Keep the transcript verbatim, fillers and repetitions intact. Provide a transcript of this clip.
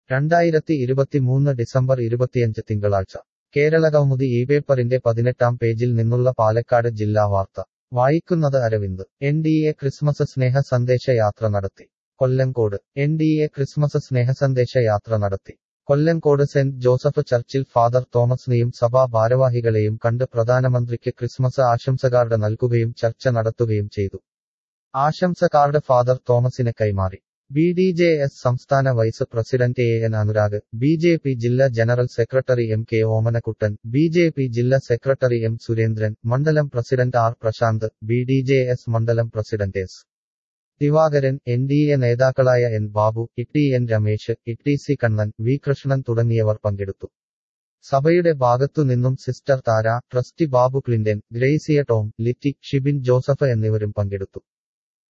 രണ്ടായിരത്തി ഇരുപത്തിമൂന്ന് ഡിസംബർ ഇരുപത്തിയഞ്ച് തിങ്കളാഴ്ച കേരളകൗമുദി ഈ പേപ്പറിന്റെ പതിനെട്ടാം പേജിൽ നിന്നുള്ള പാലക്കാട് ജില്ലാ വാർത്ത വായിക്കുന്നത് Aravind. N D A Christmas സ്നേഹ സന്ദേശ യാത്ര നടത്തി. Kollengode. N D A Christmas സ്നേഹസന്ദേശ യാത്ര നടത്തി. കൊല്ലങ്കോട് സെന്റ് ജോസഫ് ചർച്ചിൽ ഫാദർ തോമസിനെയും സഭാ ഭാരവാഹികളെയും കണ്ട് പ്രധാനമന്ത്രിക്ക് ക്രിസ്മസ് ആശംസ കാർഡ് നൽകുകയും ചർച്ച നടത്തുകയും ചെയ്തു. ആശംസ കാർഡ് ഫാദർ തോമസിന് കൈമാറി. ബി ഡി ജെ എസ് സംസ്ഥാന vice president A N Anurag, B J P ജില്ലാ general secretary M K Omanakuttan, B J P ജില്ലാ സെക്രട്ടറി എം സുരേന്ദ്രൻ, മണ്ഡലം president R Prashanth, B D J S മണ്ഡലം president S Divakaran, N D A നേതാക്കളായ N Babu, Itty N Ramesh, Itty C Kannan, V Krishnan തുടങ്ങിയവർ പങ്കെടുത്തു. സഭയുടെ ഭാഗത്തു നിന്നും sister Tara, trustee Babu Clinton, Gracia Tom, Litty, Shibin Joseph എന്നിവരും പങ്കെടുത്തു.